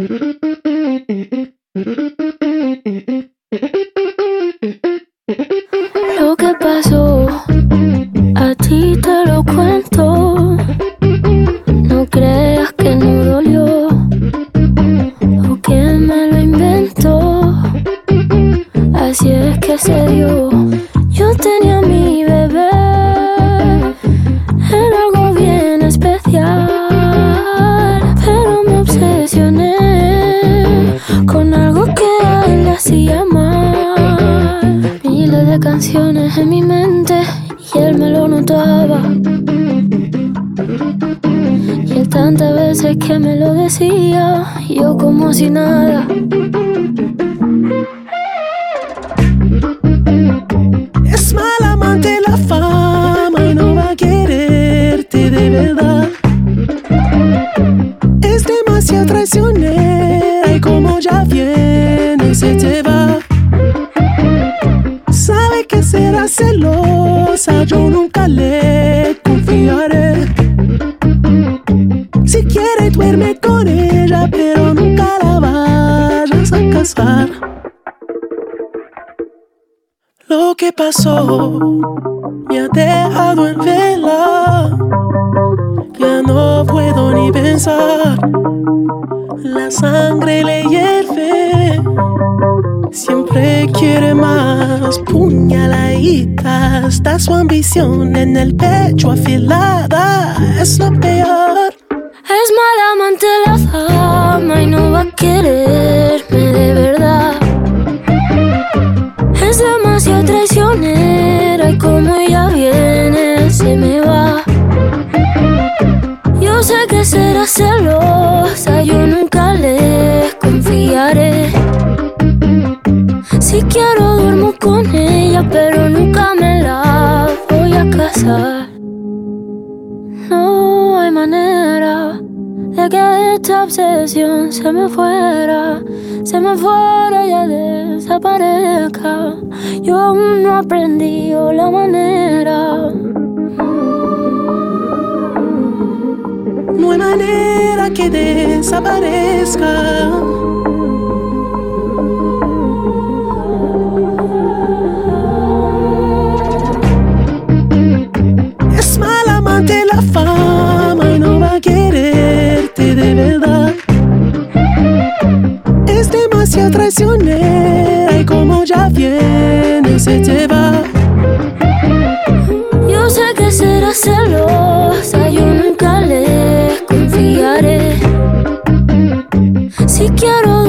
Lo que pasó, a ti te lo cuento. No creas que no dolió o que me lo inventó. Así es que se dio. Yo tenía a mi bebé, era algo bien especial, pero me obsesioné con algo que a él le hacía mal. Miles de canciones en mi mente y él me lo notaba. Y él tantas veces que me lo decía, yo como si nada. Es mal amante la fama y no va a quererte de verdad. Es demasiado traicionera y como ya viene se te va. Sabe que será celosa, yo nunca le confiaré. Si quiere duerme con ella, pero nunca la vayas a casar. Lo que pasó me ha dejado en vela. Ya no puedo ni pensar. La sangre le hierve. Siempre quiere más. Puñaladita. Está su ambición en el pecho afilada. Es lo peor. Es mala amante la fama y no va a quererme de verdad. Es demasiado traicionera y como ella viene se me va. Yo sé que será celosa, yo nunca le confiaré. Si quiero duermo con ella, pero nunca me la voy a casar. No hay manera de que esta obsesión se me fuera y ya desaparezca. Yo aún no aprendí la manera. No hay manera que desaparezca. Es mal amante la fama y no va a quererte de verdad. Es demasiado traicionera y como ya viene se te va. Yo sé que será celosa, yo nunca le confiaré. Si quiero